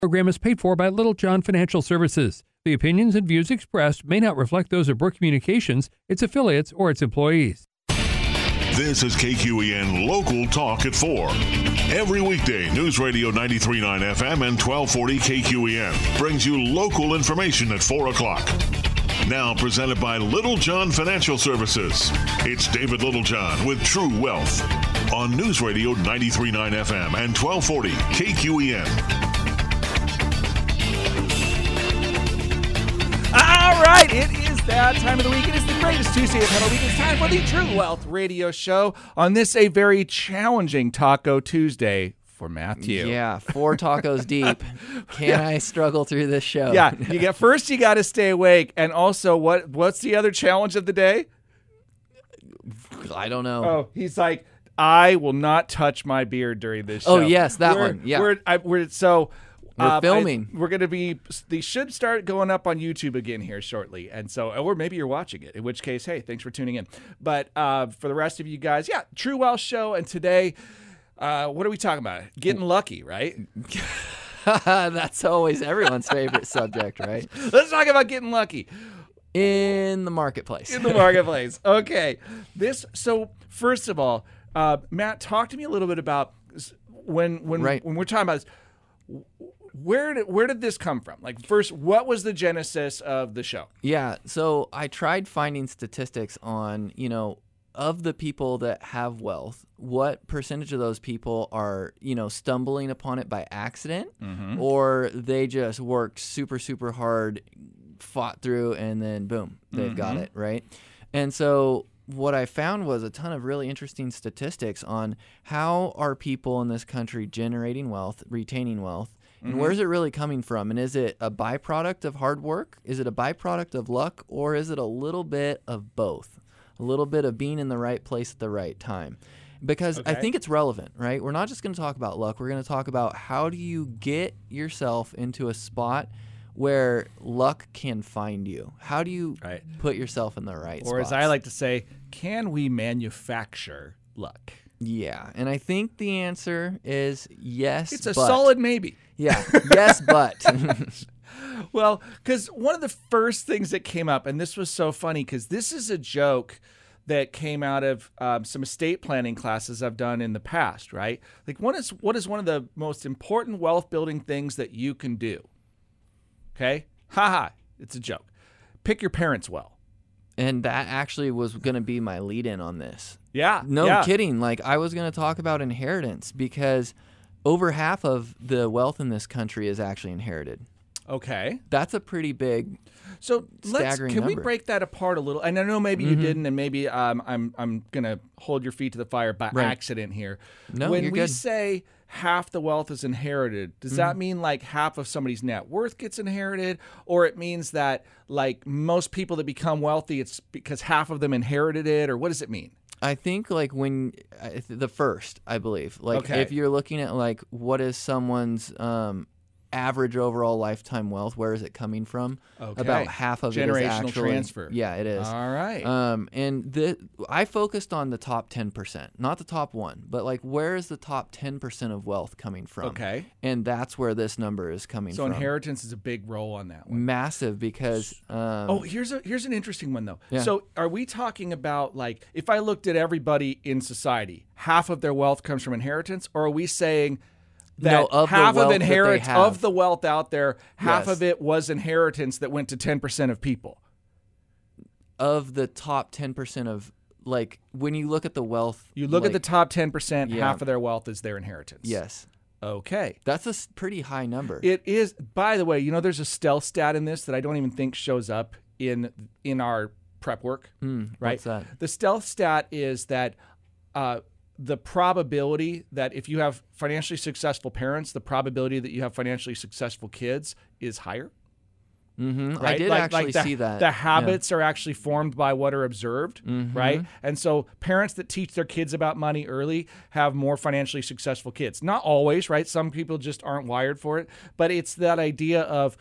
program is paid for by Little John Financial Services. The opinions and views expressed may not reflect those of Brooke Communications, its affiliates, or its employees. This is KQEN Local Talk at 4. Every weekday, News Radio 93.9 FM and 1240 KQEN brings you local information at 4 o'clock. Now presented by Little John Financial Services. It's David Littlejohn with True Wealth on News Radio 93.9 FM and 1240 KQEN. All right, it is that time of the week. It is the greatest Tuesday of the week. It's time for the True Wealth Radio Show on this a very challenging Taco Tuesday for Matthew. Yeah, 4 tacos deep. Can I struggle through this show? Yeah, you got to stay awake. And also, what's the other challenge of the day? I don't know. Oh, he's like, I will not touch my beard during this show. Oh, yes, that one. Yeah. We're filming. We're going to be, these should start going up on YouTube again here shortly. And so, or maybe you're watching it, in which case, hey, thanks for tuning in. But for the rest of you guys, yeah, True Wealth Show. And today, what are we talking about? Getting lucky, right? That's always everyone's favorite subject, right? Let's talk about getting lucky. In the marketplace. In the marketplace. Okay. So first of all, Matt, talk to me a little bit about when we're talking about this. Where did this come from? Like, first, what was the genesis of the show? Yeah, so I tried finding statistics on, of the people that have wealth, what percentage of those people are, stumbling upon it by accident, or they just worked super, super hard, fought through, and then boom, they've got it, right? And so what I found was a ton of really interesting statistics on how are people in this country generating wealth, retaining wealth, and where's it really coming from? And is it a byproduct of hard work? Is it a byproduct of luck? Or is it a little bit of both? A little bit of being in the right place at the right time? Because I think it's relevant, right? We're not just going to talk about luck. We're going to talk about how do you get yourself into a spot where luck can find you? How do you put yourself in the right spot? Or as I like to say, can we manufacture luck? Yeah, and I think the answer is yes, It's a solid maybe. Yeah, yes, but. Well, because one of the first things that came up, and this was so funny, because this is a joke that came out of some estate planning classes I've done in the past, right? Like, what is one of the most important wealth-building things that you can do? Okay? Ha-ha, it's a joke. Pick your parents well. And that actually was going to be my lead-in on this. Yeah. No kidding. Like, I was going to talk about inheritance because over half of the wealth in this country is actually inherited. Okay. That's a pretty big, staggering can we number. break that apart a little? And I know maybe you didn't, and maybe I'm going to hold your feet to the fire by accident here. No, when you're we good. say half the wealth is inherited, does that mean like half of somebody's net worth gets inherited, or it means that like most people that become wealthy, it's because half of them inherited it, or what does it mean? I think like when the first, I believe, like if you're looking at like what is someone's average overall lifetime wealth, where is it coming from? Okay. About half of it is Generational actually transfer. Yeah, it is. All right. And I focused on the top 10%, not the top 1, but like where is the top 10% of wealth coming from? Okay. And that's where this number is coming So from. inheritance is a big role on that one. Massive because here's an interesting one though. Yeah. So are we talking about like if I looked at everybody in society, half of their wealth comes from inheritance, or are we saying that of the half of wealth that they inheritance have. of the wealth out there, half Yes. of it was inheritance that went to 10% of people? of the top 10% of like when you look at the wealth, You look at like- the top 10%, Yeah. half of their wealth is their inheritance. Yes, Okay. that's a pretty high number. It is. By the way, there's a stealth stat in this that I don't even think shows up in our prep work. Right. What's that? The stealth stat is that the probability that if you have financially successful parents, the probability that you have financially successful kids is higher. Mm-hmm. Right? I did actually see that. The habits are actually formed by what are observed, right? And so parents that teach their kids about money early have more financially successful kids. Not always, right? Some people just aren't wired for it. But it's that idea of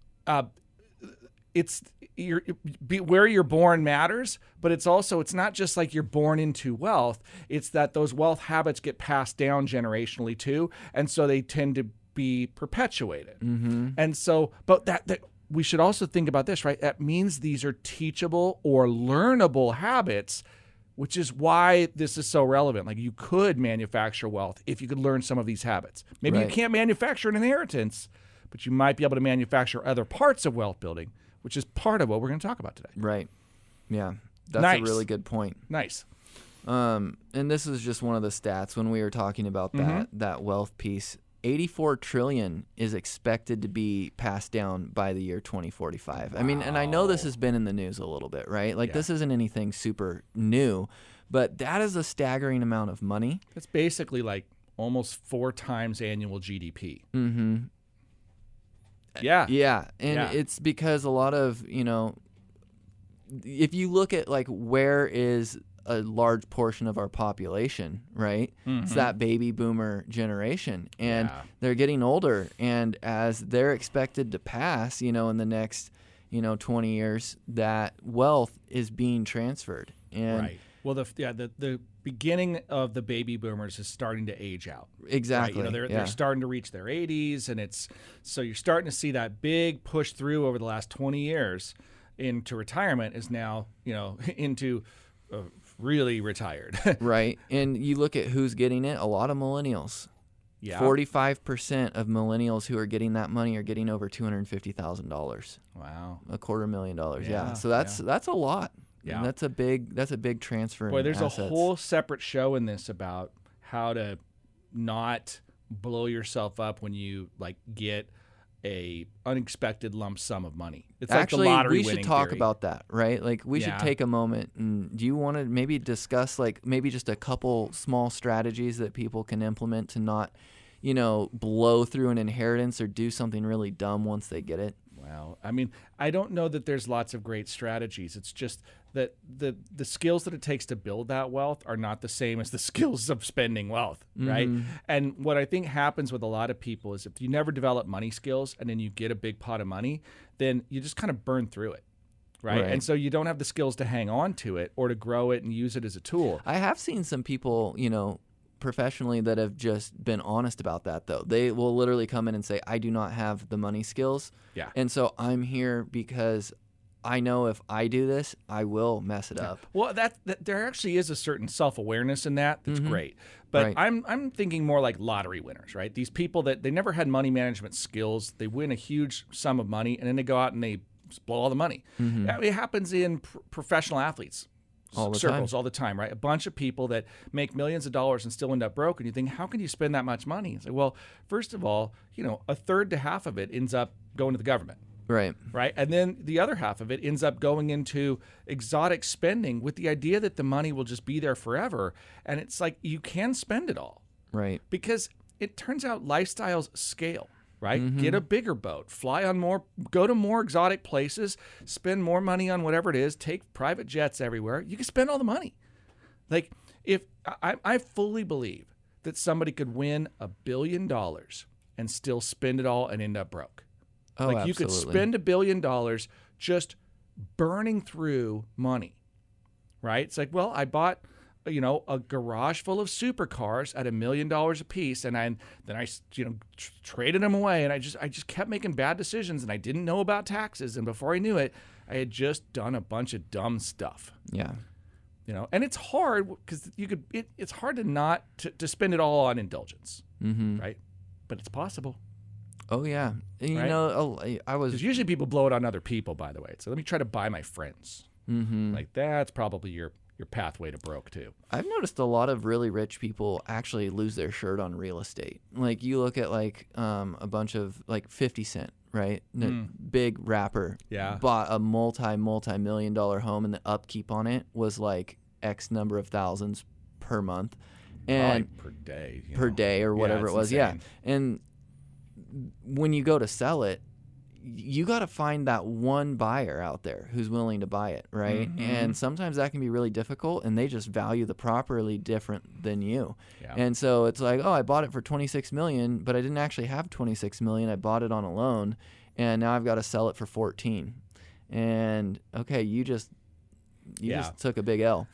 where you're born matters, but it's not just like you're born into wealth. It's that those wealth habits get passed down generationally too. And so they tend to be perpetuated. And so, but that we should also think about this, right? That means these are teachable or learnable habits, which is why this is so relevant. Like, you could manufacture wealth if you could learn some of these habits. Maybe you can't manufacture an inheritance, but you might be able to manufacture other parts of wealth building, which is part of what we're going to talk about today. Right. Yeah. That's Nice. a really good point. Nice. And this is just one of the stats when we were talking about that wealth piece. 84 trillion is expected to be passed down by the year 2045. I mean, and I know this has been in the news a little bit, right? Like, this isn't anything super new, but that is a staggering amount of money. It's basically like almost 4 times annual GDP. Yeah. Yeah. And it's because a lot of, if you look at like where is a large portion of our population, right? It's that baby boomer generation, and they're getting older, and as they're expected to pass, in the next, 20 years, that wealth is being transferred. And right. Well, the beginning of the baby boomers is starting to age out. Exactly. Right? They're starting to reach their 80s, and so you're starting to see that big push through over the last 20 years into retirement is now, into really retired. Right. And you look at who's getting it, a lot of millennials. Yeah. 45% of millennials who are getting that money are getting over $250,000. Wow. $250,000. Yeah. So that's a lot. Yeah. And that's a big transfer. Boy, there's assets. a whole separate show in this about how to not blow yourself up when you get a unexpected lump sum of money. It's actually, like the lottery we should winning talk theory. about that, right? Like, we should take a moment. And do you want to maybe discuss maybe just a couple small strategies that people can implement to not, blow through an inheritance or do something really dumb once they get it? Well, I mean, I don't know that there's lots of great strategies. It's just that the skills that it takes to build that wealth are not the same as the skills of spending wealth, right? And what I think happens with a lot of people is if you never develop money skills and then you get a big pot of money, then you just kind of burn through it, right? And so you don't have the skills to hang on to it or to grow it and use it as a tool. I have seen some people, professionally that have just been honest about that, though. They will literally come in and say, I do not have the money skills. Yeah. And so I'm here because I know if I do this, I will mess it up. Well, that there actually is a certain self-awareness in that's great. But I'm thinking more like lottery winners, right? These people that they never had money management skills, they win a huge sum of money, and then they go out and they blow all the money. It happens in professional athletes. All the time, right? A bunch of people that make millions of dollars and still end up broke, and you think, how can you spend that much money? It's like, well, first of all, a third to half of it ends up going to the government. Right. And then the other half of it ends up going into exotic spending with the idea that the money will just be there forever. And it's like, you can spend it all. Right. Because it turns out lifestyles scale. Right? Get a bigger boat, fly on go to more exotic places, spend more money on whatever it is, take private jets everywhere. You can spend all the money. Like, if I fully believe that somebody could win $1 billion and still spend it all and end up broke. Oh, like, absolutely. you could spend $1 billion just burning through money. Right? It's like, well, I bought a garage full of supercars at $1 million a piece, and then I traded them away, and I just kept making bad decisions, and I didn't know about taxes, and before I knew it, I had just done a bunch of dumb stuff. Yeah, and it's hard because it's hard to not to spend it all on indulgence, right? But it's possible. Oh yeah, right? I was. Because usually people blow it on other people, by the way. So let me try to buy my friends. Like, that's probably your pathway to broke too. I've noticed a lot of really rich people actually lose their shirt on real estate. Like, you look at a bunch of 50 Cent, right? Big rapper. Yeah. Bought a multi-million dollar home, and the upkeep on it was like X number of thousands per month. And per day. Per day or whatever it was. Insane. Yeah. And when you go to sell it, you got to find that one buyer out there who's willing to buy it, right? And sometimes that can be really difficult, and they just value the property different than you. Yeah. And so it's like, oh, I bought it for $26 million, but I didn't actually have $26 million. I bought it on a loan, and now I've got to sell it for $14 million. And okay, you just took a big L.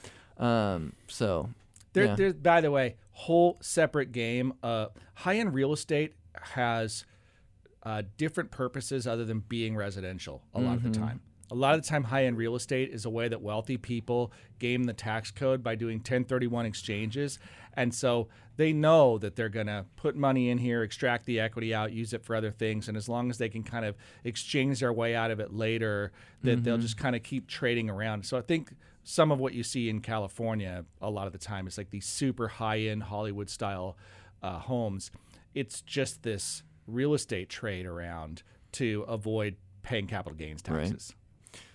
There's, by the way, whole separate game. High-end real estate has different purposes other than being residential a lot of the time. A lot of the time, high-end real estate is a way that wealthy people game the tax code by doing 1031 exchanges. And so they know that they're going to put money in here, extract the equity out, use it for other things. And as long as they can kind of exchange their way out of it later, that they'll just kind of keep trading around. So I think some of what you see in California a lot of the time is like these super high-end Hollywood-style homes. It's just this real estate trade around to avoid paying capital gains taxes. Right.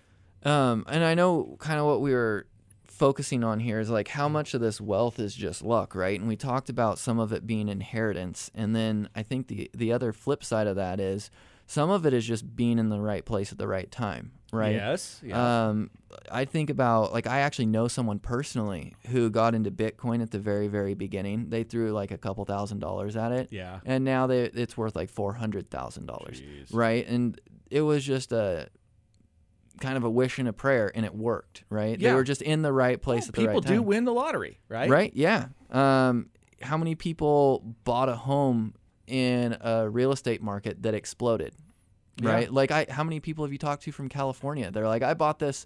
And I know kind of what we were focusing on here is like how much of this wealth is just luck, right? And we talked about some of it being inheritance. And then I think the other flip side of that is some of it is just being in the right place at the right time, right? Yes. Yeah. I think about, like, I actually know someone personally who got into Bitcoin at the very, very beginning. They threw like a couple $1,000s at it. Yeah. And now it's worth like $400,000, right? And it was just kind of a wish and a prayer, and it worked, right? Yeah. They were just in the right place at the right time. People do win the lottery, right? Right, yeah. How many people bought a home in a real estate market that exploded, right? Yeah. Like, how many people have you talked to from California? They're like, I bought this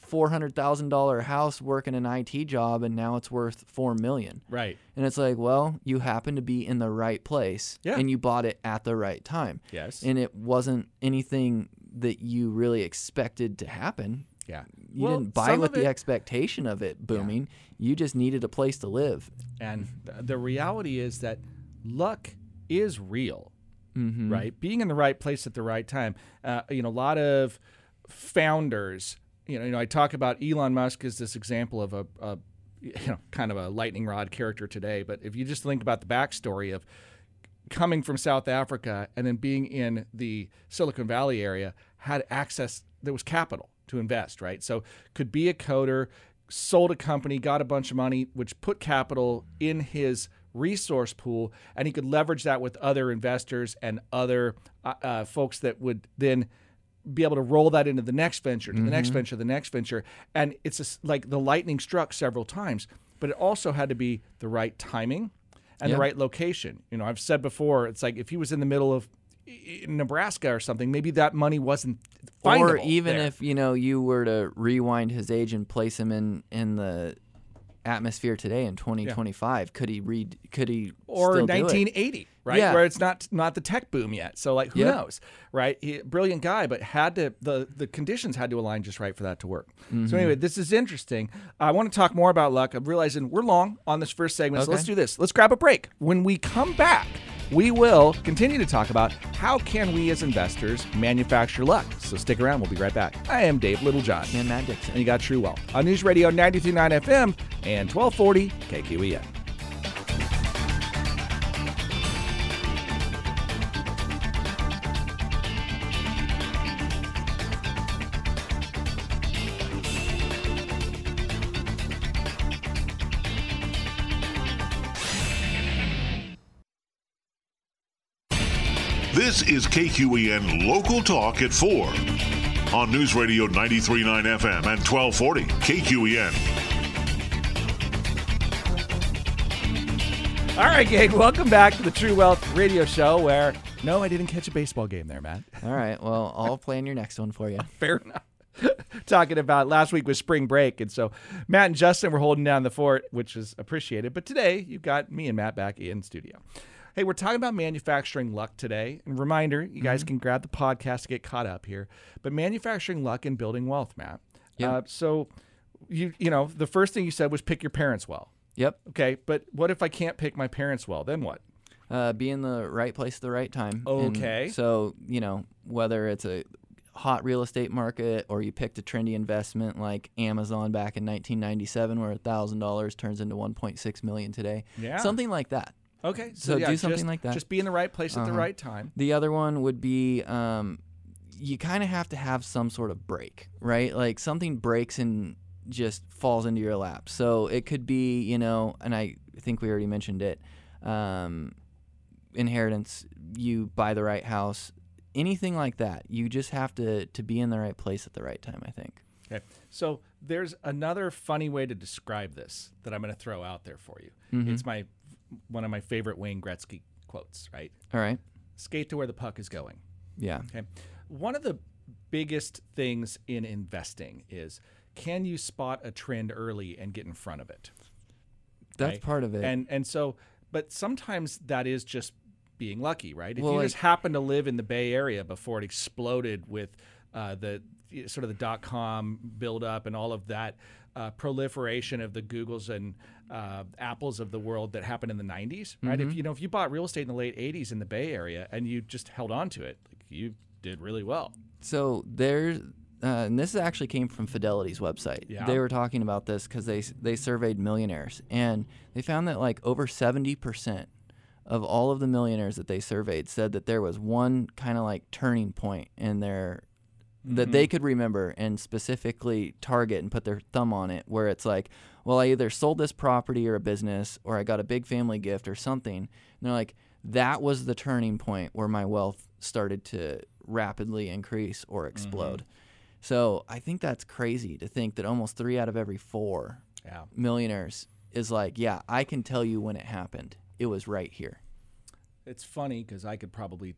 $400,000 house working an IT job, and now it's worth $4 million. Right. And it's like, well, you happen to be in the right place, and you bought it at the right time. Yes. And it wasn't anything that you really expected to happen. Yeah. You didn't buy with the expectation of it booming. Yeah. You just needed a place to live. And the reality is that luck is real, right? Being in the right place at the right time. A lot of founders, I talk about Elon Musk as this example of a kind of a lightning rod character today. But if you just think about the backstory of coming from South Africa and then being in the Silicon Valley area, had access, there was capital to invest, right? So could be a coder, sold a company, got a bunch of money, which put capital in his resource pool, and he could leverage that with other investors and other folks that would then be able to roll that into the next venture, to the next venture, the next venture. And it's just like the lightning struck several times, but it also had to be the right timing and the right location. I've said before, it's like if he was in the middle of Nebraska or something, maybe that money wasn't findable. Or even there. if, you were to rewind his age and place him in the atmosphere today in 2025, could he or still 1980, right? Yeah. Where it's not the tech boom yet. So like who knows, right? Brilliant guy, but had to the conditions had to align just right for that to work. So anyway, this is interesting. I want to talk more about luck. I'm realizing we're long on this first segment, so let's do this. Let's grab a break. When we come back, we will continue to talk about how can we as investors manufacture luck. So stick around. We'll be right back. I am Dave Littlejohn. And Matt Dixon. And you got True Wealth on News Radio 93.9 FM and 1240 KQEN. This is KQEN Local Talk at 4 on News Radio 93.9 FM and 1240 KQEN. All right, gang, welcome back to the True Wealth Radio Show where, no, I didn't catch a baseball game there, Matt. All right, well, I'll plan your next one for you. Fair enough. Talking about last week was spring break, and so Matt and Justin were holding down the fort, which is appreciated. But today, you've got me and Matt back in studio. Hey, we're talking about manufacturing luck today. And reminder, you guys can grab the podcast to get caught up here. But manufacturing luck and building wealth, Matt. Yep. So, the first thing you said was pick your parents well. Yep. Okay, but what if I can't pick my parents well? Then what? Be in the right place at the right time. Okay. And so, whether it's a hot real estate market or you picked a trendy investment like Amazon back in 1997 where $1,000 turns into $1.6 million today. Yeah. Something like that. Okay. So do something like that. Just be in the right place at the right time. The other one would be you kind of have to have some sort of break, right? Like something breaks and just falls into your lap. So it could be, and I think we already mentioned it, inheritance, you buy the right house, anything like that. You just have to be in the right place at the right time, I think. Okay. So there's another funny way to describe this that I'm going to throw out there for you. It's one of my favorite Wayne Gretzky quotes, right? All right. skate to where the puck is going. Yeah. Okay. One of the biggest things in investing is, can you spot a trend early and get in front of it? That's right? part of it. And so, but sometimes that is just being lucky, right? If Well, you like- just happen to live in the Bay Area before it exploded with the sort of the .com buildup and all of that proliferation of the Googles and Apples of the world that happened in the 90s, right? Mm-hmm. If you bought real estate in the late 80s in the Bay Area and you just held on to it, like, you did really well. So there's, and this actually came from Fidelity's website. Yeah. They were talking about this because they surveyed millionaires, and they found that like over 70% of all of the millionaires that they surveyed said that there was one kind of like turning point in their that they could remember and specifically target and put their thumb on it, where it's like, well, I either sold this property or a business, or I got a big family gift or something. And they're like, that was the turning point where my wealth started to rapidly increase or explode. So I think that's crazy to think that almost 3 out of every 4 Yeah. millionaires is like, yeah, I can tell you when it happened. It was right here. It's funny because I could probably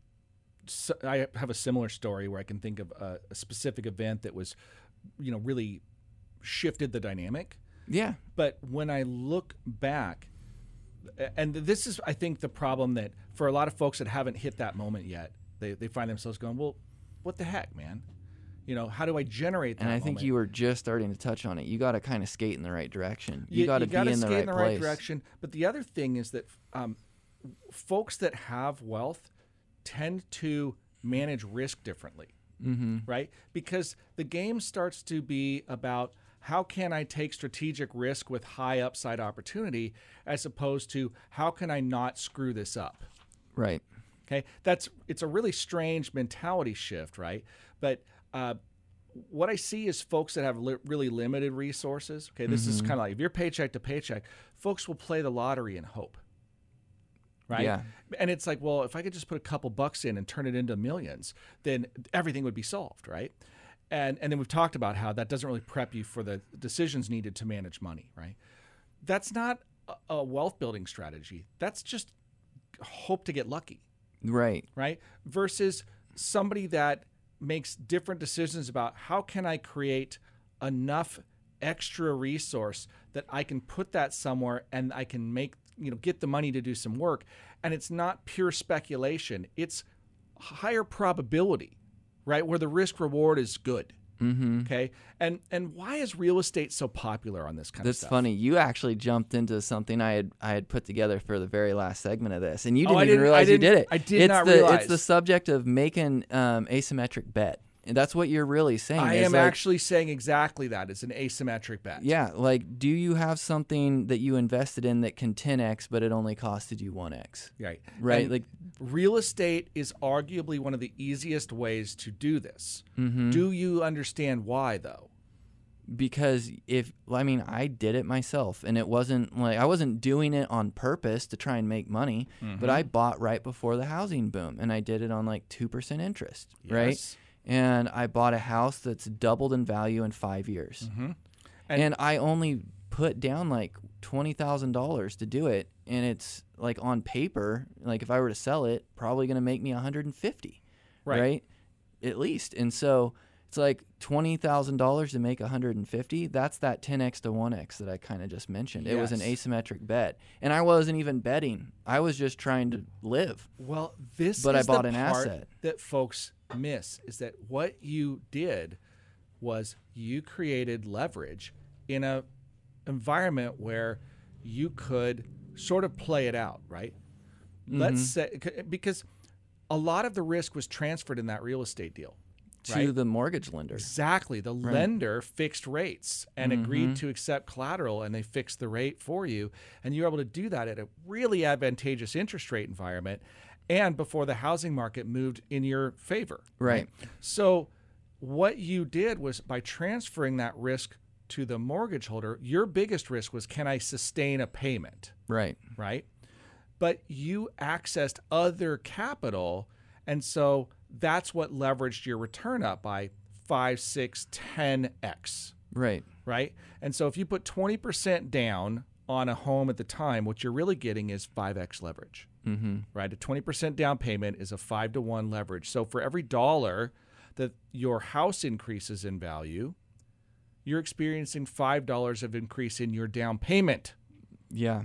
I have a similar story where I can think of a specific event that was, really shifted the dynamic. Yeah. But when I look back, and this is, I think, the problem that for a lot of folks that haven't hit that moment yet, they find themselves going, well, what the heck, man? How do I generate that And I think moment? you were just starting to touch on it. You got to kind of skate in the right direction. You You got to be gotta in the skate right in the place. right direction. But the other thing is that folks that have wealth tend to manage risk differently, right? Because the game starts to be about how can I take strategic risk with high upside opportunity, as opposed to how can I not screw this up. Right. Okay, it's a really strange mentality shift, right? But what I see is folks that have really limited resources. Okay, this is kind of like if you're paycheck to paycheck, folks will play the lottery and hope, right? Yeah. And it's like, well, if I could just put a couple bucks in and turn it into millions, then everything would be solved, right? And then we've talked about how that doesn't really prep you for the decisions needed to manage money, right? That's not a wealth building strategy. That's just hope to get lucky. Right. Right? Versus somebody that makes different decisions about how can I create enough extra resource that I can put that somewhere and I can make, get the money to do some work. And it's not pure speculation. It's higher probability, right? Where the risk reward is good. Okay. And why is real estate so popular on this kind of That's stuff? funny. You actually jumped into something I had put together for the very last segment of this, and you didn't I even didn't- realize I you did didn't- it. I did it's not the, realize. It's the subject of making asymmetric bet, and that's what you're really saying. I is am like, actually saying exactly that. It's an asymmetric bet. Yeah, like, do you have something that you invested in that can 10x, but it only costed you 1x? Right. Right. And like, real estate is arguably one of the easiest ways to do this. Do you understand why, though? because I did it myself, and it wasn't like I wasn't doing it on purpose to try and make money, but I bought right before the housing boom, and I did it on like 2% interest, right? Yes. And I bought a house that's doubled in value in 5 years. And I only put down like $20,000 to do it, and it's like on paper, like if I were to sell it, probably going to make me $150, right? At least. And so it's like $20,000 to make $150. That's that 10x to 1x that I kind of just mentioned. It was an Yes. asymmetric bet, and I wasn't even betting. I was just trying to live. Well, this But I is bought the an part asset. that folks miss, is that what you did was you created leverage in a environment where you could sort of play it out, right? Let's say, because a lot of the risk was transferred in that real estate deal. To Right. the mortgage lender. Exactly. The lender fixed rates and agreed to accept collateral, and they fixed the rate for you. And you were able to do that at a really advantageous interest rate environment and before the housing market moved in your favor. Right. So what you did was, by transferring that risk to the mortgage holder, your biggest risk was, can I sustain a payment? Right. Right? But you accessed other capital, and so that's what leveraged your return up by 5, 6, 10x, Right. right? And so if you put 20% down on a home at the time, what you're really getting is 5x leverage, right? A 20% down payment is a 5-to-1 leverage. So for every dollar that your house increases in value, you're experiencing $5 of increase in your down payment. Yeah.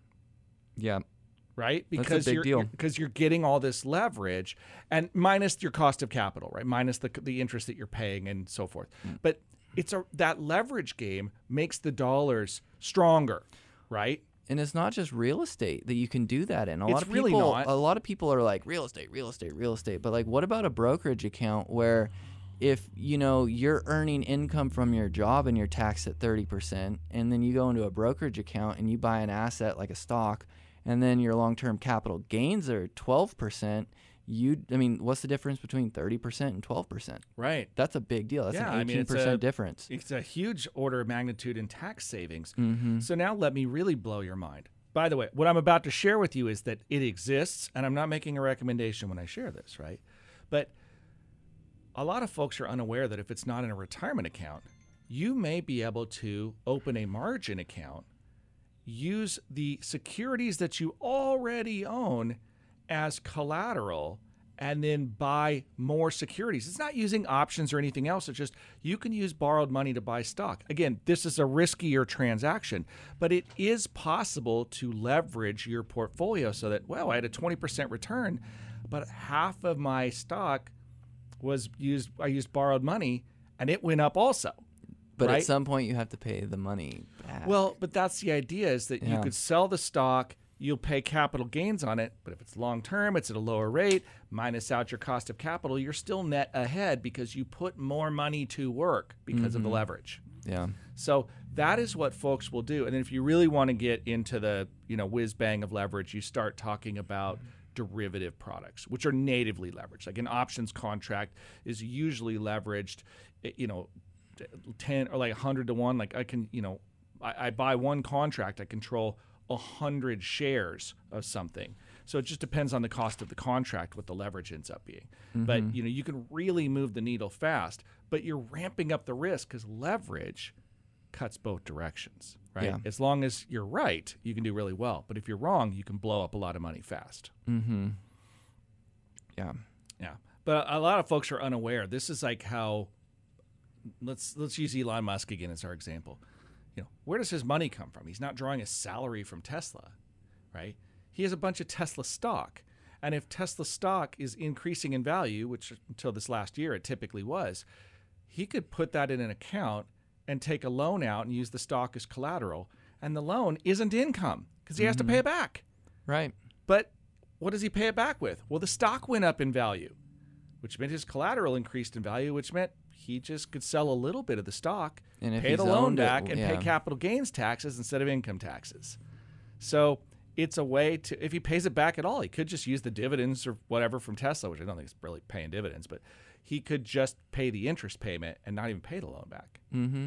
Right? Because that's a big deal. Because you're getting all this leverage, and minus your cost of capital, right? Minus the interest that you're paying and so forth. But that leverage game makes the dollars stronger, right? And it's not just real estate that you can do that in. A lot of people are like, real estate. But like, what about a brokerage account where if, you're earning income from your job and you're taxed at 30%, and then you go into a brokerage account and you buy an asset like a stock, and then your long-term capital gains are 12%, what's the difference between 30% and 12%? Right. That's a big deal. That's an 18% difference. It's a huge order of magnitude in tax savings. So now let me really blow your mind. By the way, what I'm about to share with you is that it exists, and I'm not making a recommendation when I share this, right? But a lot of folks are unaware that if it's not in a retirement account, you may be able to open a margin account, use the securities that you already own as collateral, and then buy more securities. It's not using options or anything else. It's just you can use borrowed money to buy stock. Again, this is a riskier transaction, but it is possible to leverage your portfolio so that, I had a 20% return, but half of my stock I used borrowed money, and it went up also. But right? At some point, you have to pay the money back. Well, but that's the idea, is that you could sell the stock, you'll pay capital gains on it, but if it's long-term, it's at a lower rate, minus out your cost of capital, you're still net ahead because you put more money to work because of the leverage. Yeah. So that is what folks will do. And then if you really want to get into the, whiz-bang of leverage, you start talking about derivative products, which are natively leveraged. Like an options contract is usually leveraged, 10 or like 100 to 1. Like I can, I buy one contract, I control 100 shares of something. So it just depends on the cost of the contract what the leverage ends up being. But you can really move the needle fast, but you're ramping up the risk because leverage cuts both directions, right? Yeah. As long as you're right, you can do really well. But if you're wrong, you can blow up a lot of money fast. Yeah. But a lot of folks are unaware. This is like how let's use Elon Musk again as our example. Where does his money come from? He's not drawing a salary from Tesla, right? He has a bunch of Tesla stock. And if Tesla stock is increasing in value, which until this last year it typically was, he could put that in an account and take a loan out and use the stock as collateral. And the loan isn't income because he has to pay it back. Right. But what does he pay it back with? Well, the stock went up in value, which meant his collateral increased in value, which meant he just could sell a little bit of the stock, and pay the loan back, and pay capital gains taxes instead of income taxes. So it's a way to, if he pays it back at all, he could just use the dividends or whatever from Tesla, which I don't think is really paying dividends, but he could just pay the interest payment and not even pay the loan back.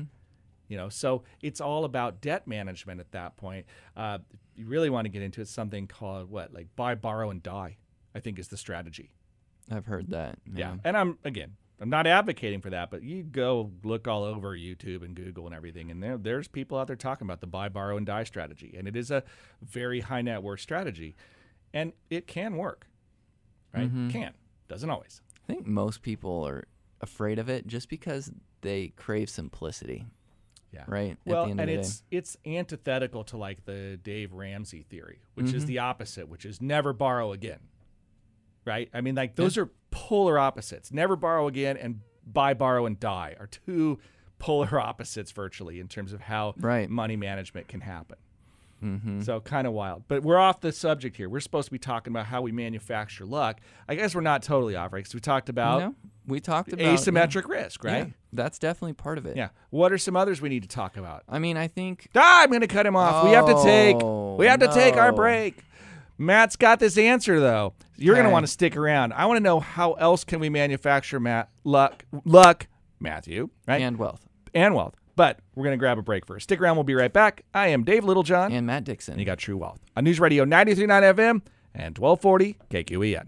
So it's all about debt management at that point. You really want to get into it, something called buy, borrow, and die, I think is the strategy. I've heard that. Yeah. And I'm not advocating for that, but you go look all over YouTube and Google and everything, and there's people out there talking about the buy, borrow, and die strategy. And it is a very high net worth strategy. And it can work, right? Can. Doesn't always. I think most people are afraid of it just because they crave simplicity. Yeah. Right. Well, at the end and of the day. it's antithetical to like the Dave Ramsey theory, which is the opposite, which is never borrow again. Right? I mean, like those are polar opposites. Never borrow again and buy, borrow, and die are two polar opposites virtually in terms of how money management can happen. So kind of wild. But we're off the subject here. We're supposed to be talking about how we manufacture luck. I guess we're not totally off, right? Because we talked about asymmetric risk, right? Yeah, that's definitely part of it. Yeah. What are some others we need to talk about? I mean, I think... I'm going to cut him off. We have to take our break. Matt's got this answer, though. You're going to want to stick around. I want to know how else can we manufacture luck, Matthew, right? And wealth. But we're going to grab a break first. Stick around. We'll be right back. I am Dave Littlejohn. And Matt Dixon. And you got True Wealth on News Radio 93.9 FM and 1240 KQEN.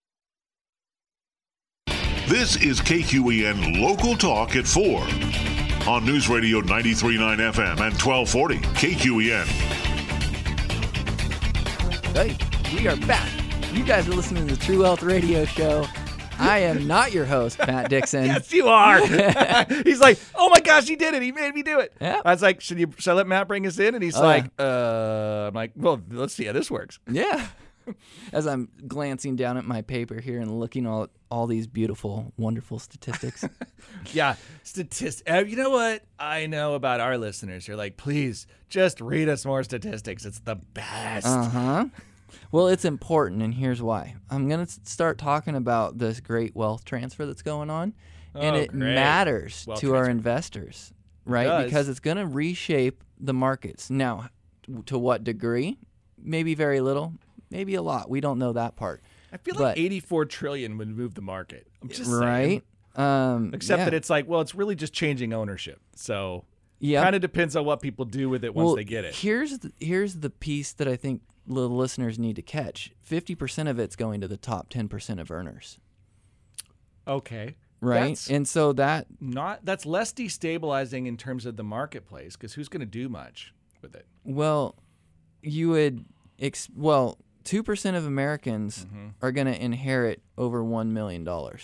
This is KQEN Local Talk at 4. on News Radio 93.9 FM and 1240 KQEN. Hey, we are back. You guys are listening to the True Wealth Radio Show. I am not your host, Matt Dixon. Yes, you are. He's like, oh my gosh, he did it. He made me do it. Yeah. I was like, should I let Matt bring us in? And he's I'm like, well, let's see how this works. Yeah. As I'm glancing down at my paper here and looking at all these beautiful, wonderful statistics. Yeah, you know what I know about our listeners? You're like, please just read us more statistics. It's the best. Uh-huh. Well, it's important, and here's why. I'm going to start talking about this great wealth transfer that's going on, and it great. matters Wealth to our transfer. investors, right? does. Because it's going to reshape the markets. Now, to what degree? Maybe very little, maybe a lot. We don't know that part. I feel like 84 trillion would move the market. I'm just right? saying. Except yeah. that it's like, well, it's really just changing ownership. So Yeah. kind of depends on what people do with it once they get it. Here's the piece that I think the listeners need to catch. 50% of it's going to the top 10% of earners. Okay. Right? That's so that's less destabilizing in terms of the marketplace because who's going to do much with it? well, you would 2% of Americans are going to inherit over $1 million.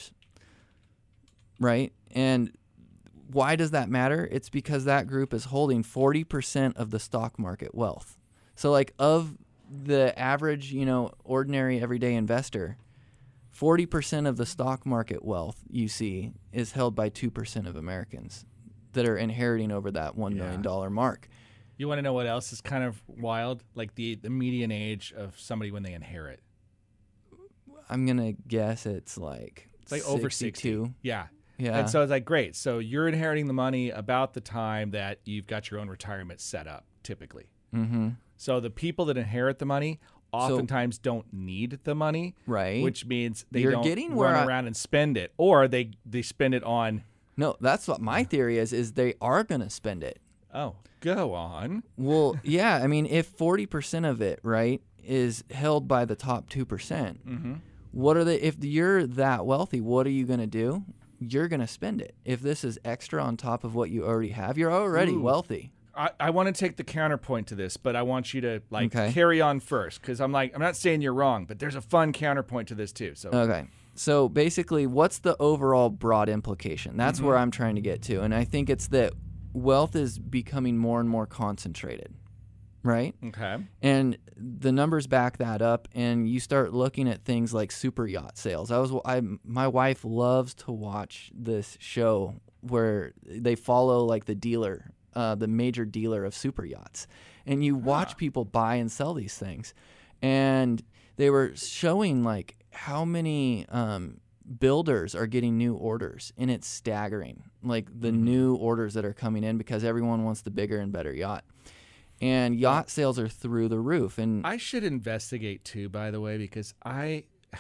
Right? And why does that matter? It's because that group is holding 40% of the stock market wealth. So like of the average, ordinary everyday investor, 40% of the stock market wealth you see is held by 2% of Americans that are inheriting over that $1 million mark. You want to know what else is kind of wild? Like the median age of somebody when they inherit. I'm going to guess it's like over 62. 60. Yeah. Yeah. And so it's like, great. So you're inheriting the money about the time that you've got your own retirement set up, typically. Mm-hmm. So the people that inherit the money oftentimes don't need the money. Right. Which means they You're don't getting run where around and spend it. Or they spend it on... No, that's what my theory is they are going to spend it. Oh, go on. Well, yeah. I mean, if 40% of it, right, is held by the top 2%, what are they? If you're that wealthy, what are you going to do? You're going to spend it. If this is extra on top of what you already have, you're already wealthy. I want to take the counterpoint to this, but I want you to Okay. carry on first because I'm not saying you're wrong, but there's a fun counterpoint to this too. So Okay. So basically, what's the overall broad implication? That's where I'm trying to get to. And I think it's that wealth is becoming more and more concentrated, right? okay, And the numbers back that up, and you start looking at things like super yacht sales. My wife loves to watch this show where they follow like the dealer, the major dealer of super yachts, and you watch people buy and sell these things. And they were showing like how many builders are getting new orders, and it's staggering. Like the new orders that are coming in because everyone wants the bigger and better yacht. And yacht sales are through the roof. And I should investigate too, by the way, because I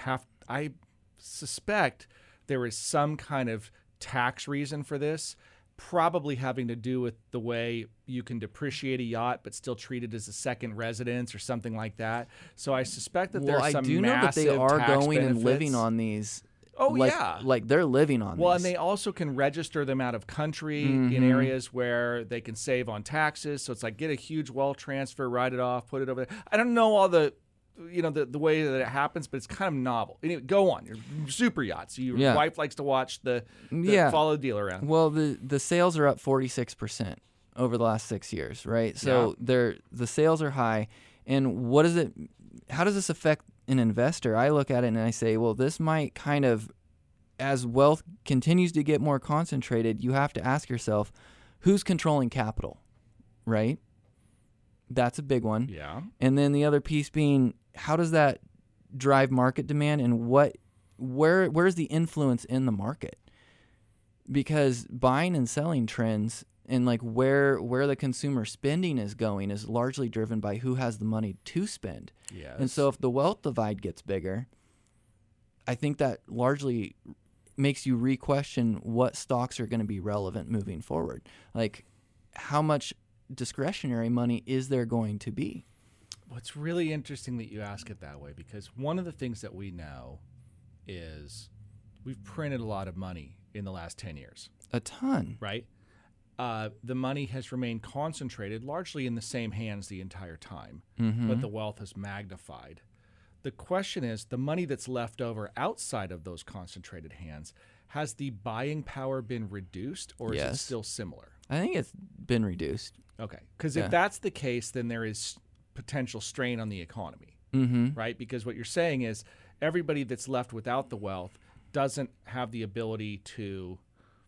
suspect there is some kind of tax reason for this, probably having to do with the way you can depreciate a yacht but still treat it as a second residence or something like that. So I suspect that well, there's I some do know that they massive are tax going and benefits. living on these. Oh, like, yeah. Like they're living on Well, these. and they also can register them out of country in areas where they can save on taxes. So it's like get a huge wealth transfer, write it off, put it over there. I don't know all the the way that it happens, but it's kind of novel. Anyway, go on. Your super yachts. Your wife likes to watch the follow the deal around. Well, the sales are up 46% over the last 6 years, right? So the sales are high. And how does this affect an investor? I look at it and I say, well, this might kind of, as wealth continues to get more concentrated, you have to ask yourself, who's controlling capital, right? That's a big one. Yeah. And then the other piece being, how does that drive market demand, and where's the influence in the market? Because buying and selling trends and like where the consumer spending is going is largely driven by who has the money to spend. Yes. And so if the wealth divide gets bigger, I think that largely makes you re-question what stocks are going to be relevant moving forward. Like, how much discretionary money is there going to be? Well, it's really interesting that you ask it that way, because one of the things that we know is we've printed a lot of money in the last 10 years. A ton. Right? the money has remained concentrated largely in the same hands the entire time, but the wealth is magnified. The question is, the money that's left over outside of those concentrated hands, has the buying power been reduced, or is it still similar? I think it's been reduced. Okay, because if that's the case, then there is potential strain on the economy, right? Because what you're saying is everybody that's left without the wealth doesn't have the ability to,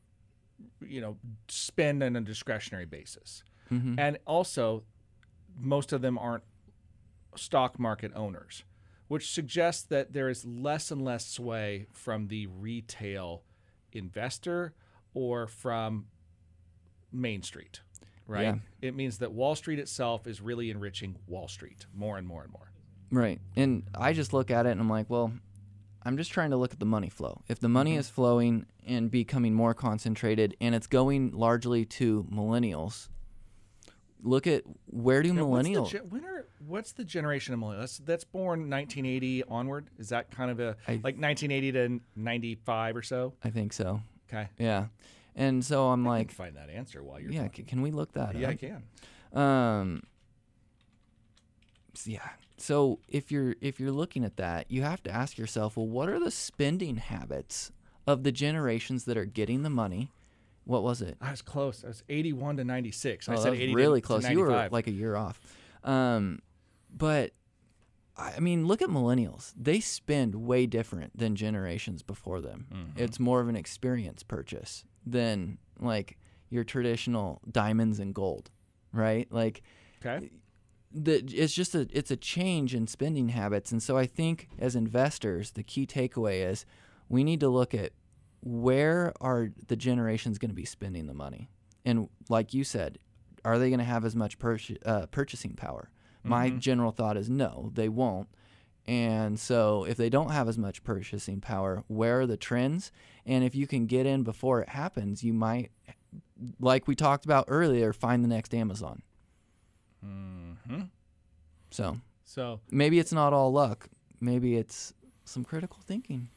spend on a discretionary basis. And also, most of them aren't stock market owners, which suggests that there is less and less sway from the retail investor or from Main Street, right? Yeah. It means that Wall Street itself is really enriching Wall Street more and more and more. Right. And I just look at it and I'm like, well, I'm just trying to look at the money flow. If the money is flowing and becoming more concentrated and it's going largely to millennials, look at where do millennials... What's the generation of millennials? That's born 1980 onward? Is that kind of like 1980 to 95 or so? I think so. Okay. Yeah. And so I'm I like... can find that answer while you're talking. Can we look that up? Yeah, I can. Yeah. So if you're looking at that, you have to ask yourself, well, what are the spending habits of the generations that are getting the money? What was it? I was close. I was 81 to 96. Oh, I said that was 80 really to close. 95. You were like a year off. But I mean, look at millennials. They spend way different than generations before them. It's more of an experience purchase than like your traditional diamonds and gold, right? Like, okay. It's a change in spending habits. And so I think as investors, the key takeaway is we need to look at where are the generations going to be spending the money? And like you said, are they going to have as much purchasing power? My general thought is no, they won't. And so if they don't have as much purchasing power, where are the trends? And if you can get in before it happens, you might, like we talked about earlier, find the next Amazon. So maybe it's not all luck. Maybe it's some critical thinking.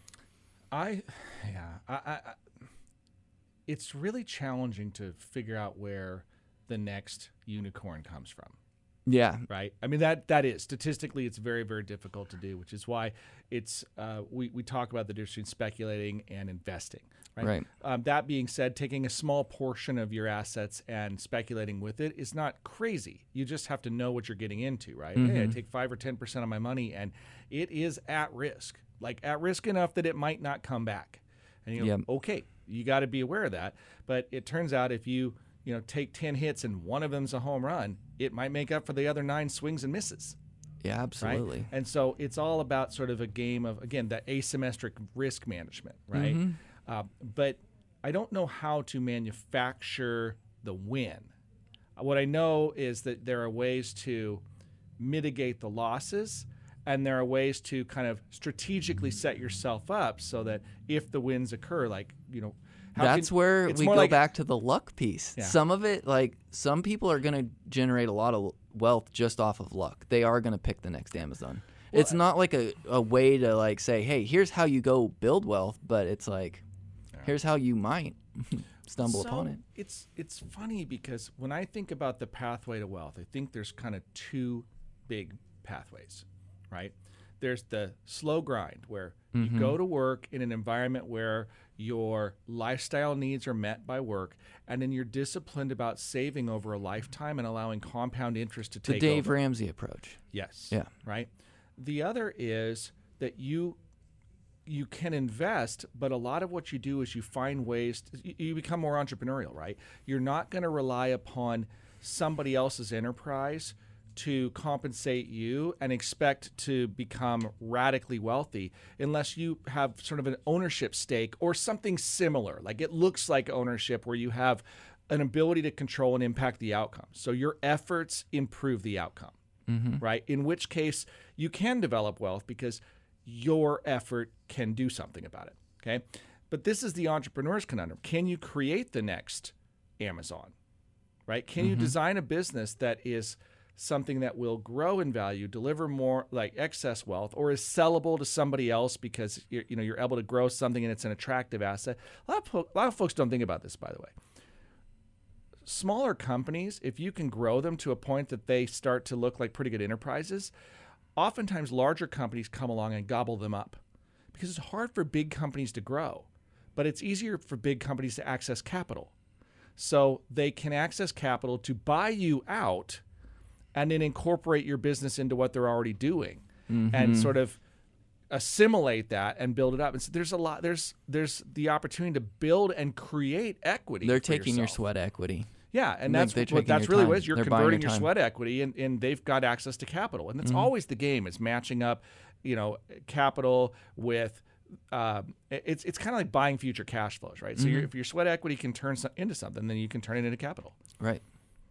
It's really challenging to figure out where the next unicorn comes from. Yeah. Right. I mean, that is statistically, it's very, very difficult to do, which is why it's we talk about the difference between speculating and investing. Right. That being said, taking a small portion of your assets and speculating with it is not crazy. You just have to know what you're getting into. Right. Hey, I take 5 or 10% of my money, and it is at risk, like at risk enough that it might not come back. And you go, okay, you got to be aware of that. But it turns out if you take 10 hits and one of them's a home run, it might make up for the other 9 swings and misses. Yeah, absolutely. Right? And so it's all about sort of a game of, again, that asymmetric risk management, right? But I don't know how to manufacture the win. What I know is that there are ways to mitigate the losses, and there are ways to kind of strategically set yourself up so that if the wins occur, like, that's where we go back to the luck piece. Yeah. Some of it, like some people are going to generate a lot of wealth just off of luck. They are going to pick the next Amazon. Well, it's not like a way to like say, hey, here's how you go build wealth, but it's like, here's how you might stumble upon it. It's funny because when I think about the pathway to wealth, I think there's kind of 2 big pathways, right? There's the slow grind where you go to work in an environment where your lifestyle needs are met by work, and then you're disciplined about saving over a lifetime and allowing compound interest to take over. The Dave Ramsey approach. Yes. Yeah. Right? The other is that you can invest, but a lot of what you do is you find ways you become more entrepreneurial, right? You're not going to rely upon somebody else's enterprise to compensate you and expect to become radically wealthy unless you have sort of an ownership stake or something similar. Like it looks like ownership where you have an ability to control and impact the outcome. So your efforts improve the outcome, right? In which case you can develop wealth because your effort can do something about it, okay? But this is the entrepreneur's conundrum. Can you create the next Amazon, right? Can you design a business that is something that will grow in value, deliver more like excess wealth, or is sellable to somebody else because you're able to grow something and it's an attractive asset? A lot of folks don't think about this, by the way. smaller companies, if you can grow them to a point that they start to look like pretty good enterprises, oftentimes larger companies come along and gobble them up because it's hard for big companies to grow, but it's easier for big companies to access capital. So they can access capital to buy you out and then incorporate your business into what they're already doing and sort of assimilate that and build it up. And so there's the opportunity to build and create equity. They're taking your yourself. sweat equity. Yeah, and Like that's your really time. what it is. You're They're buying converting your your time. sweat equity, and they've got access to capital. And that's always the game, is matching up, capital with it's kind of like buying future cash flows, right? So if your sweat equity can turn into something, then you can turn it into capital. Right.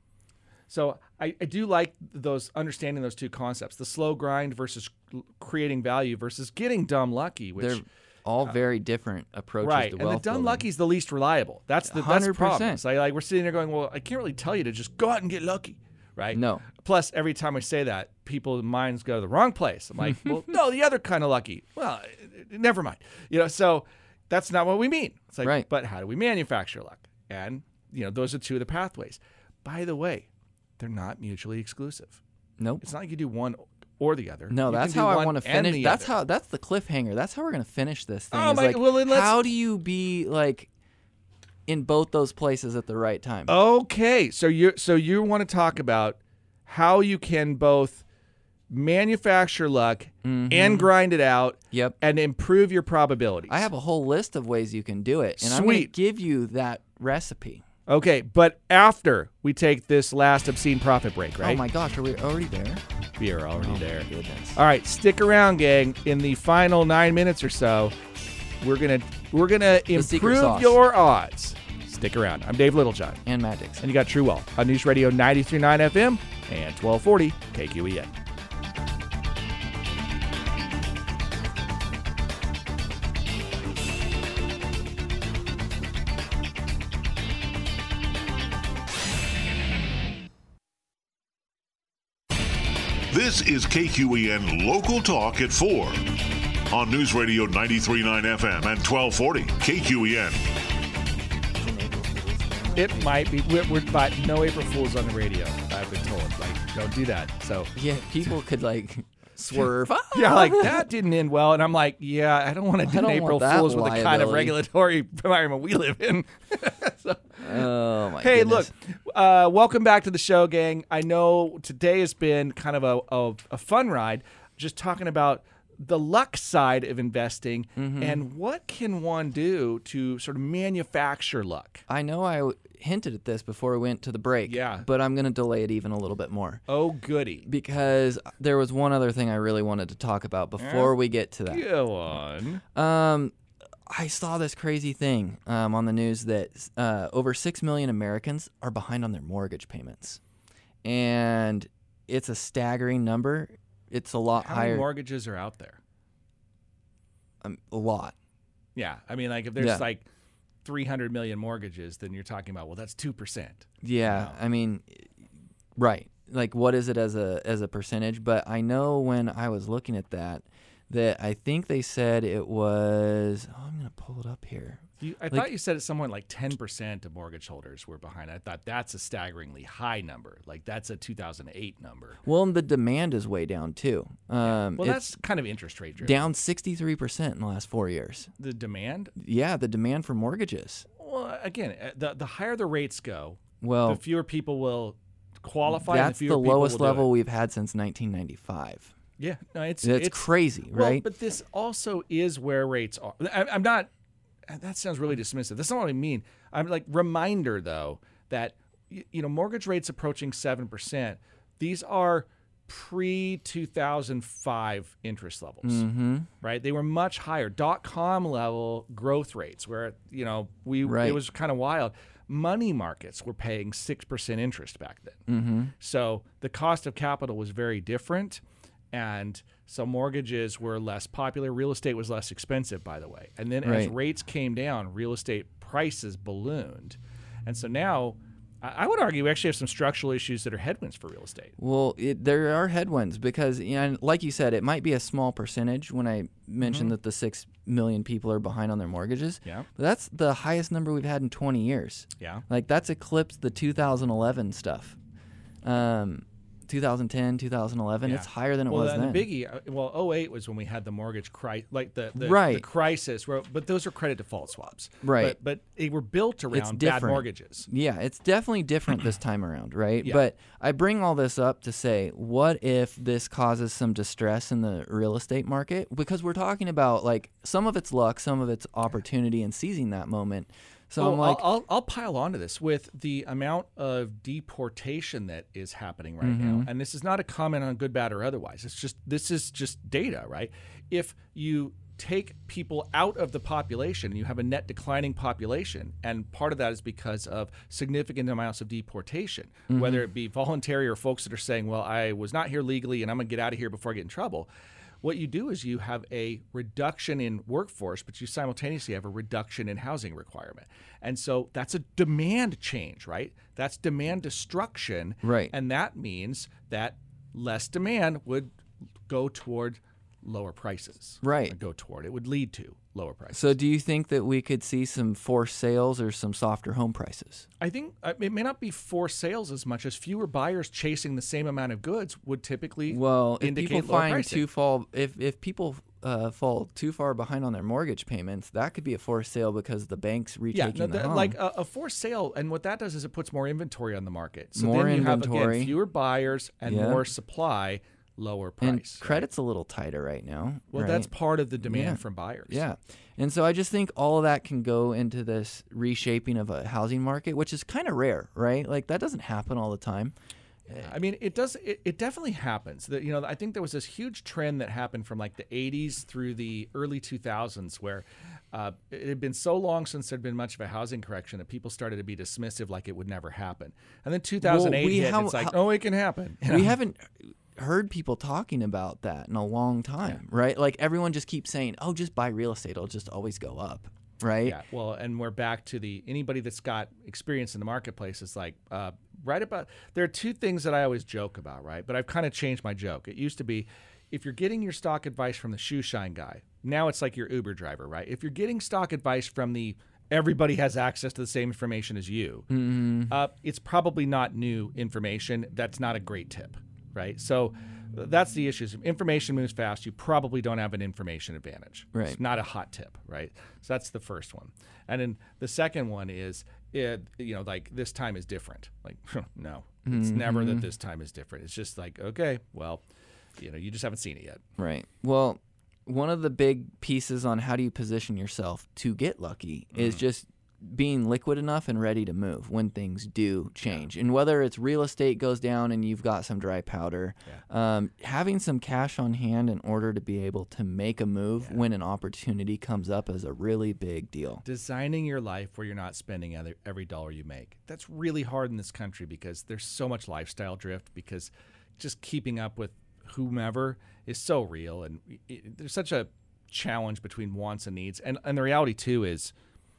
So I do like understanding those two concepts: the slow grind versus creating value versus getting dumb lucky, which They're all very different approaches right. to And wealth the dumb building. lucky is the least reliable. That's the 100%. problem. So like we're sitting there going, well, I can't really tell you to just go out and get lucky, right? No. Plus, every time I say that, people's minds go to the wrong place. I'm like, well, no, the other kind of lucky. Well, never mind. So that's not what we mean. It's like, Right. but how do we manufacture luck? And those are two of the pathways. By the way, they're not mutually exclusive. Nope. It's not like you do one or the other. No, You that's can do how I one want to and finish. the That's other. that's the cliffhanger. That's how we're gonna finish this thing. Oh is my- like, well, then let's- how do you be like in both those places at the right time? Okay, so you want to talk about how you can both manufacture luck and grind it out, Yep. and improve your probabilities. I have a whole list of ways you can do it, and I'm going to Sweet. give you that recipe. Okay, but after we take this last obscene profit break, right? Oh my gosh, are we already there? We are already there. Goodness. All right, stick around, gang. In the final 9 minutes or so, we're gonna secret improve sauce. your odds. Stick around. I'm Dave Littlejohn, And Matt Dixon. and you got True Wealth on News Radio 93.9 FM and 1240 KQEN. This is KQEN Local Talk at 4 on News Radio 93.9 FM and 1240 KQEN. It might be. We're but no April Fools on the radio. I've been told, like, don't do that. So Yeah, people could like swerve. yeah, like that didn't end well, and I'm like, yeah, I don't want to do an don't April want that Fools with the kind of liability. regulatory environment we live in. So, Oh my hey, goodness. look, welcome back to the show, gang. I know today has been kind of a fun ride, just talking about the luck side of investing and what can one do to sort of manufacture luck. I know I hinted at this before we went to the break. Yeah. But I'm going to delay it even a little bit more. Oh, goody. Because there was one other thing I really wanted to talk about before we get to that. Go on. I saw this crazy thing on the news that over 6 million Americans are behind on their mortgage payments. And it's a staggering number. It's a lot How higher. many mortgages are out there? A lot. Yeah. I mean, like, if there's Yeah. like 300 million mortgages, then you're talking about, well, that's 2%. Yeah, Wow. I mean, right. Like, what is it as a percentage? But I know when I was looking at that I think they said it was. Oh, I'm gonna pull it up here. I thought you said it's somewhat like 10% of mortgage holders were behind. I thought that's a staggeringly high number. Like, that's a 2008 number. Well, and the demand is way down too. Well, it's that's kind of interest rate driven. down 63% in the last 4 years. The demand? Yeah, the demand for mortgages. Well, again, the higher the rates go, Well, the fewer people will qualify. and that's fewer the people lowest will do level it. we've had since 1995. Yeah, no, it's crazy, well, right? but this also is where rates are. I'm not. That sounds really dismissive. That's not what I mean. I'm like, reminder though that mortgage rates approaching 7%. These are pre-2005 interest levels, right? They were much higher. .com level growth rates, where Right. it was kind of wild. Money markets were paying 6% interest back then. So the cost of capital was very different. And so mortgages were less popular. Real estate was less expensive, by the way. And then as Right. rates came down, real estate prices ballooned. And so now I would argue we actually have some structural issues that are headwinds for real estate. Well, there are headwinds because, like you said, it might be a small percentage when I mentioned that the 6 million people are behind on their mortgages. Yeah. But that's the highest number we've had in 20 years. Yeah. Like, that's eclipsed the 2011 stuff. 2010, 2011, Yeah. it's higher than it Well, was and then. the biggie, 08 was when we had the mortgage crisis, like the Right. crisis, but those are credit default swaps. Right. But they were built It's around bad different. mortgages. Yeah, it's definitely different this time around, right? Yeah. But I bring all this up to say, what if this causes some distress in the real estate market? Because we're talking about, like, some of it's luck, some of it's opportunity and seizing that moment. So Well, I'm like, I'll pile onto this with the amount of deportation that is happening right now. And this is not a comment on good, bad, or otherwise. This is just data, right? If you take people out of the population, you have a net declining population, and part of that is because of significant amounts of deportation, whether it be voluntary or folks that are saying, well, I was not here legally and I'm going to get out of here before I get in trouble. What you do is you have a reduction in workforce, but you simultaneously have a reduction in housing requirement. And so that's a demand change, right? That's demand destruction. Right. And that means that less demand would go toward lower prices. Right. It would lead to lower prices. so do you think that we could see some forced sales or some softer home prices? I think it may not be forced sales as much as fewer buyers chasing the same amount of goods would typically Well, if indicate people lower find pricing. if people fall too far behind on their mortgage payments, that could be a forced sale because the bank's retaking the home. like a forced sale, and what that does is it puts more inventory on the market. So More then you have inventory. again fewer buyers and Yeah. more supply, lower price. and right? credit's a little tighter right now. Well, right? that's part of the demand Yeah. from buyers. Yeah. And so I just think all of that can go into this reshaping of a housing market, which is kind of rare, right? Like, that doesn't happen all the time. I mean, it does. It definitely happens. That I think there was this huge trend that happened from like the '80s through the early 2000s, where it had been so long since there'd been much of a housing correction that people started to be dismissive, like it would never happen. And then 2008 hit. It's like, oh, it can happen. We haven't heard people talking about that in a long time, right? Like, everyone just keeps saying, oh, just buy real estate. It'll just always go up, right? Yeah, well, and we're back to anybody that's got experience in the marketplace is like there are two things that I always joke about, right? But I've kind of changed my joke. It used to be, if you're getting your stock advice from the shoe shine guy, now it's like your Uber driver, right? If you're getting stock advice from everybody has access to the same information as you, it's probably not new information. That's not a great tip, right? So that's the issue. If information moves fast, you probably don't have an information advantage. Right. It's not a hot tip, right? So that's the first one. And then the second one is, like, this time is different. Like, no, it's never that this time is different. It's just like, okay, well, you just haven't seen it yet. Right. Well, one of the big pieces on how do you position yourself to get lucky is just being liquid enough and ready to move when things do change. And whether it's real estate goes down and you've got some dry powder, having some cash on hand in order to be able to make a move when an opportunity comes up is a really big deal. Designing your life where you're not spending every dollar you make. That's really hard in this country because there's so much lifestyle drift, because just keeping up with whomever is so real. And there's such a challenge between wants and needs. And the reality, too, is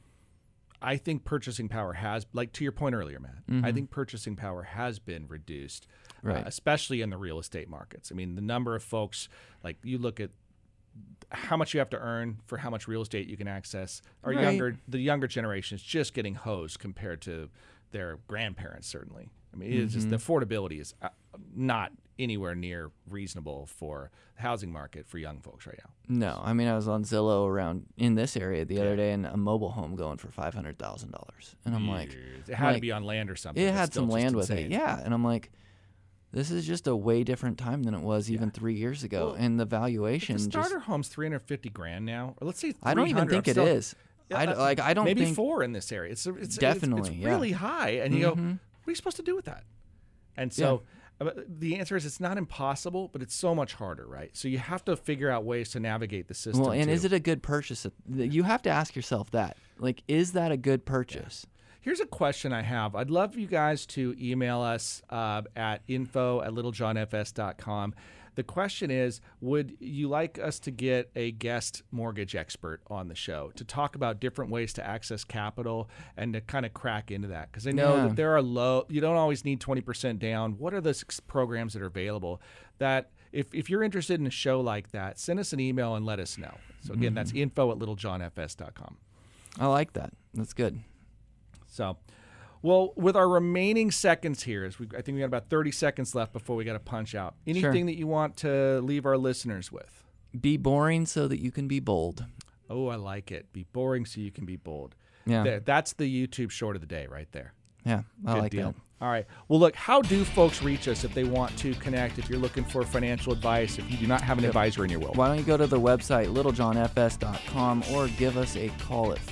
I think purchasing power has, like to your point earlier, Matt, I think purchasing power has been reduced, Right. especially in the real estate markets. I mean, the number of folks, like you look at how much you have to earn for how much real estate you can access. Right. The younger generation is just getting hosed compared to their grandparents, certainly. I mean, it's just the affordability is not anywhere near reasonable for the housing market for young folks right now. No, I mean, I was on Zillow around in this area the other day, and a mobile home going for $500,000, and I'm like, It had to be on land or something. it but had still some just land with insane. it, yeah, and I'm like, this is just a way different time than it was even 3 years ago, Well, and the valuation The just. starter home's $350,000 now, or let's say 300. I don't even think I'm it still- is. I don't maybe think 4 in this area. It's Definitely, it's yeah. really high, and you go, what are you supposed to do with that? And so the answer is it's not impossible, but it's so much harder, right? So you have to figure out ways to navigate the system. Well, and too. is it a good purchase? You have to ask yourself that. Like, is that a good purchase? Here's a question I have. I'd love you guys to email us at info@littlejohnfs.com. The question is, would you like us to get a guest mortgage expert on the show to talk about different ways to access capital and to kind of crack into that? Because I know that there are you don't always need 20% down. What are the programs that are available that if you're interested in a show like that, send us an email and let us know. So again, that's info@littlejohnfs.com. I like that. That's good. So, well, with our remaining seconds here, I think we got about 30 seconds left before we got to punch out. Anything that you want to leave our listeners with? Be boring so that you can be bold. Oh, I like it. Be boring so you can be bold. Yeah. That's the YouTube short of the day right there. Yeah, I like deal. that. All right. Well, look, how do folks reach us if they want to connect, if you're looking for financial advice, if you do not have an advisor in your will? Why don't you go to the website, littlejohnfs.com, or give us a call at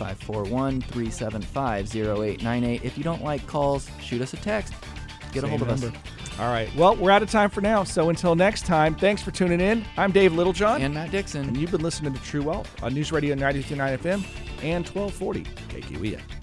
541-375-0898. If you don't like calls, shoot us a text. Get a hold of us. All right. Well, we're out of time for now. So until next time, thanks for tuning in. I'm Dave Littlejohn. And Matt Dixon. And you've been listening to True Wealth on News Radio 93.9 FM and 1240 KQEN.